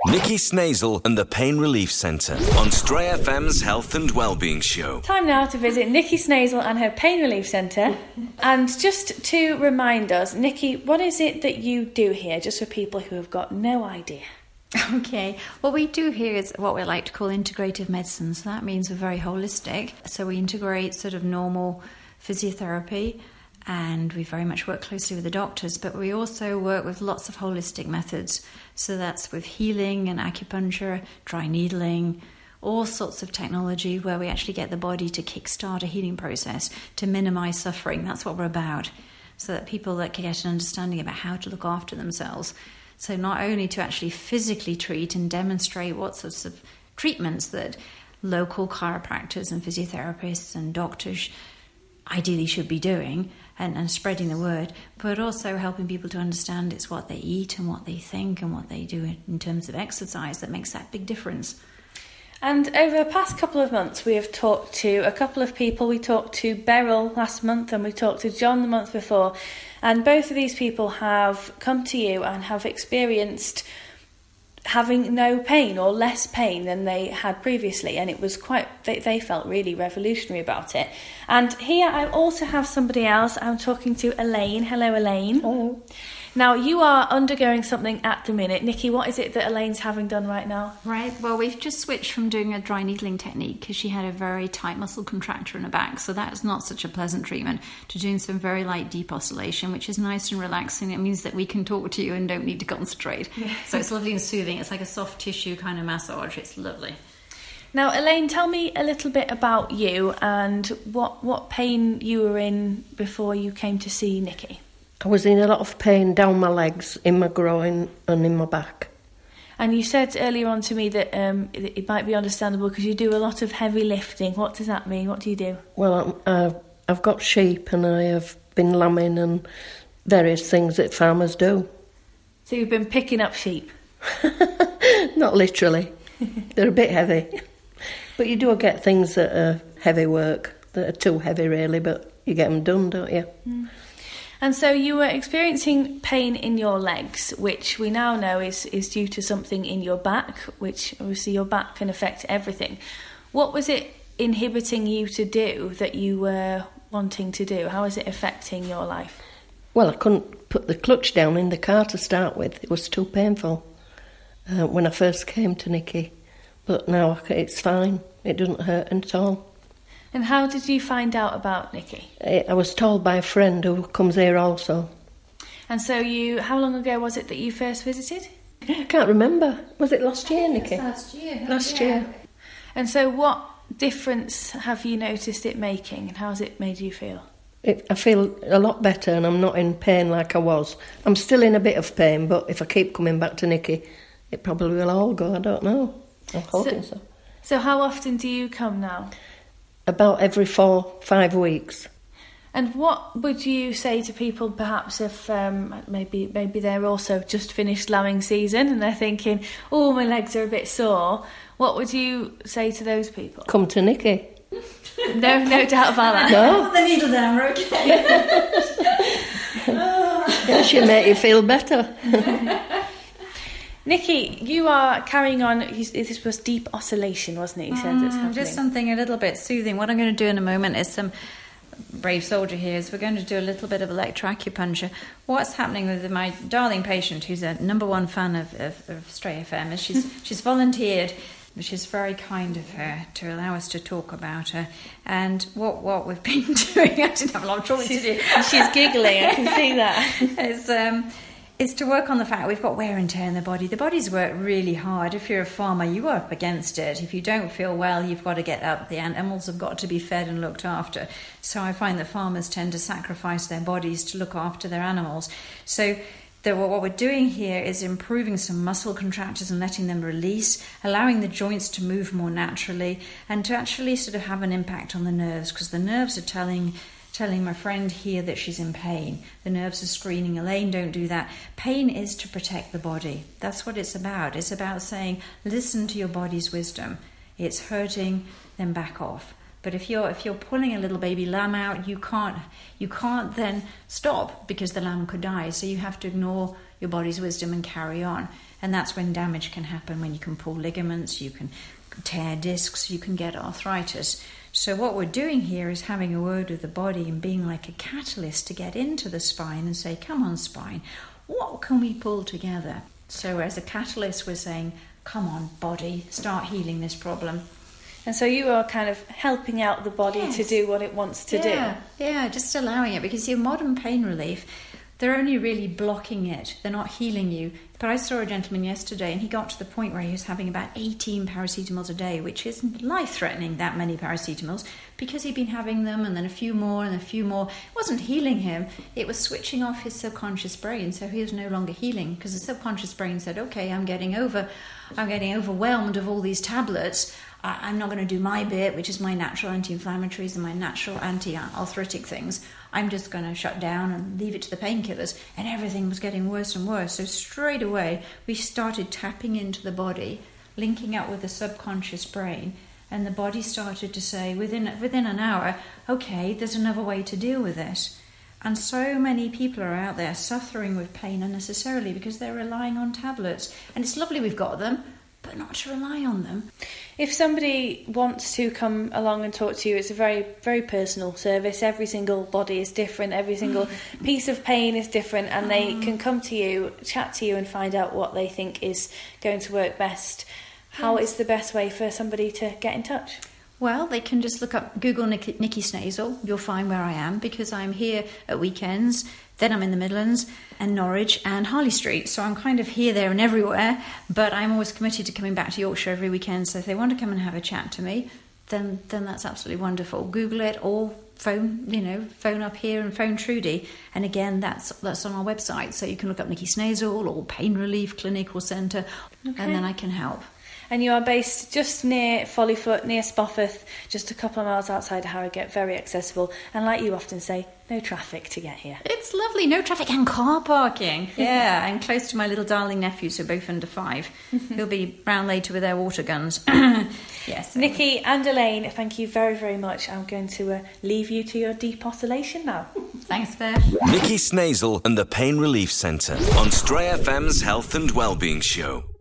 Nikki Snazel and the Pain Relief Centre on Stray FM's Health and Wellbeing Show. Time now to visit Nikki Snazel and her Pain Relief Centre. And just to remind us, Nikki, what is it that you do here, just for people who have got no idea? Okay, what we do here is what we like to call integrative medicine. So that means we're very holistic. So we integrate sort of normal physiotherapy, and we very much work closely with the doctors, but we also work with lots of holistic methods. So that's with healing and acupuncture, dry needling, all sorts of technology where we actually get the body to kickstart a healing process to minimise suffering. That's what we're about, so that people that can get an understanding about how to look after themselves. So not only to actually physically treat and demonstrate what sorts of treatments that local chiropractors and physiotherapists and doctors ideally should be doing, and spreading the word, but also helping people to understand it's what they eat and what they think and what they do in terms of exercise that makes that big difference. And over the past couple of months, we have talked to a couple of people. We talked to Beryl last month and we talked to John the month before. And both of these people have come to you and have experienced having no pain or less pain than they had previously, and it was they felt really revolutionary about it. And here I also have somebody else. I'm talking to Elaine. Hello, Elaine. Hello. Now, you are undergoing something at the minute. Nikki, what is it that Elaine's having done right now? Right, well, we've just switched from doing a dry needling technique because she had a very tight muscle contracture in her back, so that's not such a pleasant treatment, to doing some very light deep oscillation, which is nice and relaxing. It means that we can talk to you and don't need to concentrate. Yeah. So it's lovely and soothing. It's like a soft tissue kind of massage. It's lovely. Now, Elaine, tell me a little bit about you and what pain you were in before you came to see Nikki. I was in a lot of pain down my legs, in my groin and in my back. And you said earlier on to me that it might be understandable because you do a lot of heavy lifting. What does that mean? What do you do? Well, I've got sheep and I have been lambing and various things that farmers do. So you've been picking up sheep? Not literally. They're a bit heavy. But you do get things that are heavy work, that are too heavy really, but you get them done, don't you? Mm. And so you were experiencing pain in your legs, which we now know is due to something in your back, which obviously your back can affect everything. What was it inhibiting you to do that you were wanting to do? How is it affecting your life? Well, I couldn't put the clutch down in the car to start with. It was too painful when I first came to Nikki. But now it's fine. It doesn't hurt at all. And how did you find out about Nikki? I was told by a friend who comes here also. And so how long ago was it that you first visited? I can't remember. Was it last year, Nikki? Last year. Last year. And so what difference have you noticed it making, and how has it made you feel? I feel a lot better and I'm not in pain like I was. I'm still in a bit of pain, but if I keep coming back to Nikki, it probably will all go. I don't know. I'm hoping so. So how often do you come now? About every 4-5 weeks. And what would you say to people, perhaps, if maybe they're also just finished lambing season and they're thinking, oh, my legs are a bit sore? What would you say to those people? Come to Nikki. No doubt about that. No. Put the needle down, we're okay. Yeah, she'll make you feel better. Nikki, you are carrying on. This was deep oscillation, wasn't it? You said it's happening. Just something a little bit soothing. What I'm going to do in a moment is some brave soldier here is we're going to do a little bit of electroacupuncture. What's happening with my darling patient, who's a number one fan of Stray FM, is she's volunteered, which is very kind of her, to allow us to talk about her. And what we've been doing, I didn't have a lot of choice to do. She's giggling, I can see that. Is to work on the fact we've got wear and tear in the body. The body's worked really hard. If you're a farmer, you are up against it. If you don't feel well, you've got to get up. The animals have got to be fed and looked after. So I find that farmers tend to sacrifice their bodies to look after their animals. So what we're doing here is improving some muscle contractures and letting them release, allowing the joints to move more naturally, and to actually sort of have an impact on the nerves, because the nerves are telling my friend here that she's in pain. The nerves are screaming, Elaine, don't do that. Pain is to protect the body. That's what it's about. It's about saying, listen to your body's wisdom. It's hurting, then back off. But if you're pulling a little baby lamb out, you can't then stop, because the lamb could die. So you have to ignore your body's wisdom and carry on. And that's when damage can happen, when you can pull ligaments, you can tear discs, you can get arthritis. So what we're doing here is having a word with the body and being like a catalyst to get into the spine and say, come on, spine, what can we pull together? So as a catalyst, we're saying, come on, body, start healing this problem. And so you are kind of helping out the body to do what it wants to do. Yeah, just allowing it, because your modern pain relief, they're only really blocking it. They're not healing you. But I saw a gentleman yesterday, and he got to the point where he was having about 18 paracetamols a day, which is life-threatening, that many paracetamols, because he'd been having them, and then a few more, and a few more. It wasn't healing him. It was switching off his subconscious brain, so he was no longer healing, because the subconscious brain said, okay, I'm getting overwhelmed of all these tablets. I'm not going to do my bit, which is my natural anti-inflammatories and my natural anti-arthritic things. I'm just going to shut down and leave it to the painkillers. And everything was getting worse and worse. So straight away, we started tapping into the body, linking up with the subconscious brain. And the body started to say, within an hour, okay, there's another way to deal with this. And so many people are out there suffering with pain unnecessarily because they're relying on tablets. And it's lovely we've got them, but not to rely on them. If somebody wants to come along and talk to you, it's a very, very personal service. Every single body is different. Every single piece of pain is different, and they can come to you, chat to you, and find out what they think is going to work best. How is the best way for somebody to get in touch? Well, they can just Google Nikki Snazel. You'll find where I am, because I'm here at weekends. Then I'm in the Midlands and Norwich and Harley Street. So I'm kind of here, there and everywhere. But I'm always committed to coming back to Yorkshire every weekend. So if they want to come and have a chat to me, then that's absolutely wonderful. Google it or phone up here and phone Trudy. And again, that's on our website. So you can look up Nikki Snazel or Pain Relief Clinic or Centre, and then I can help. And you are based just near Follyfoot, near Spofforth, just a couple of miles outside of Harrogate, very accessible. And like you often say, no traffic to get here. It's lovely, no traffic and car parking. Yeah, and close to my little darling nephews who are both under 5. Who'll be round later with their water guns. Yes. Nikki and Elaine, thank you very, very much. I'm going to leave you to your depotylation now. Thanks, Beth. Nikki Snazel and the Pain Relief Centre on Stray FM's Health and Wellbeing Show.